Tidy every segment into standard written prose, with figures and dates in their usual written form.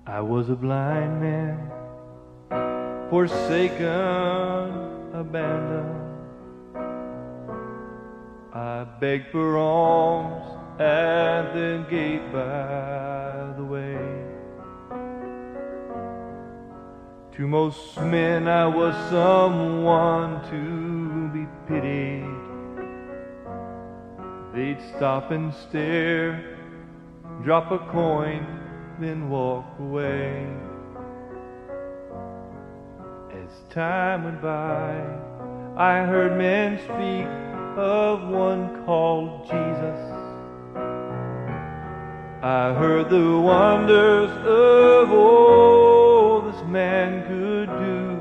I was a blind man, forsaken, abandoned. I begged for alms at the gate by the way. To most men I was someone to be pitied. They'd stop and stare, drop a coin, then walk away. As time went by, I heard men speak of one called Jesus. I heard the wonders of all this man could do.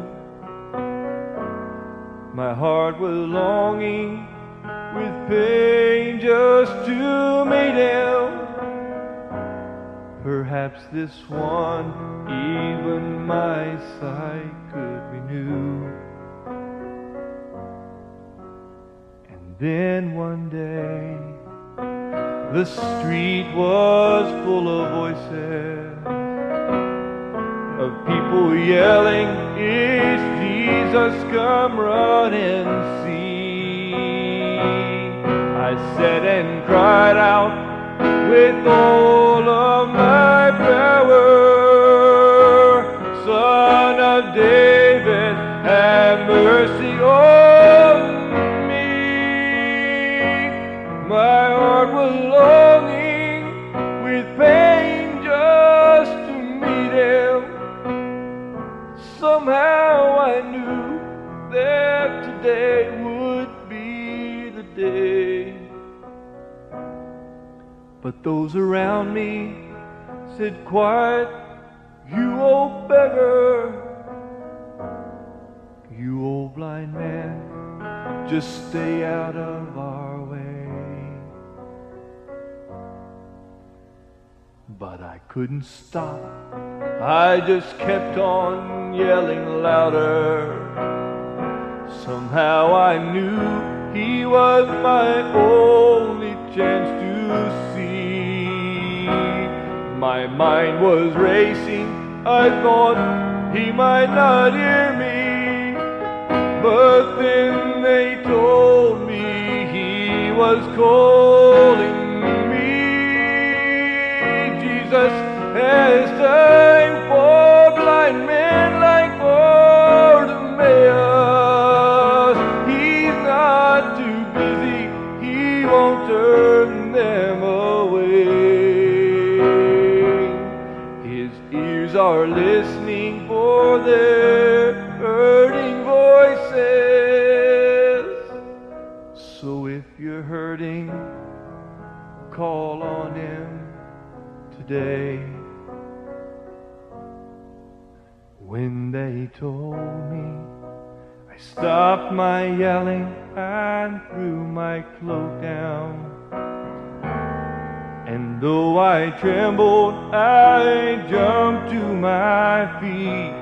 My heart was longing with pain just to meet him. Perhaps this one even my sight could renew. And then one day the street was full of voices, of people yelling, "It's Jesus, come run and see." I sat and cried out with all of my power, "Son of David, have mercy on me." My heart was longing with pain just to meet him. Somehow I knew that today would be the day. But those around me said, "Quiet, you old beggar, you old blind man, just stay out of our way." But I couldn't stop, I just kept on yelling louder. Somehow I knew he was my only chance to see. My mind was racing, I thought he might not hear me. But then they told me he was calling me. Jesus has time for blind men like Bartimaeus. He's not too busy, he won't turn them away. His ears are listening for their hurting voices. So if you're hurting, call on him today. When they told me, I stopped my yelling and threw my cloak down. And though I trembled, I jumped to my feet.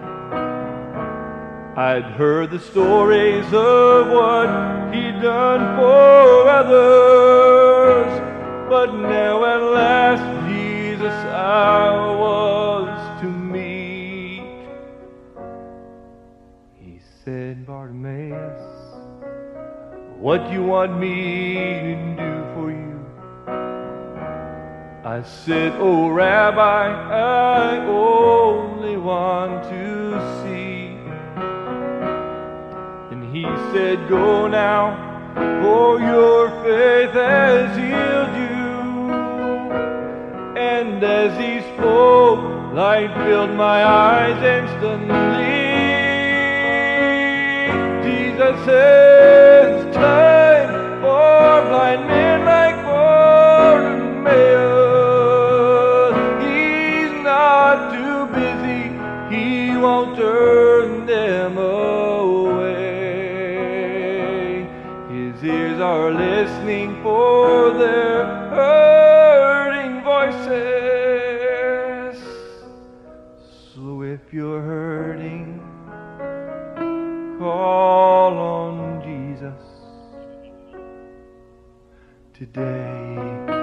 I'd heard the stories of what he'd done for others, but now at last Jesus I was to meet. He said, "Bartimaeus, what do you want me to do for you?" I said, "Oh, Rabbi, I only want to see." And he said, "Go now, for your faith has healed you." And as he spoke, light filled my eyes instantly. Jesus says, "Time for blind men like Bartimaeus. He won't turn them away. His ears are listening for their hurting voices. So if you're hurting, call on Jesus today.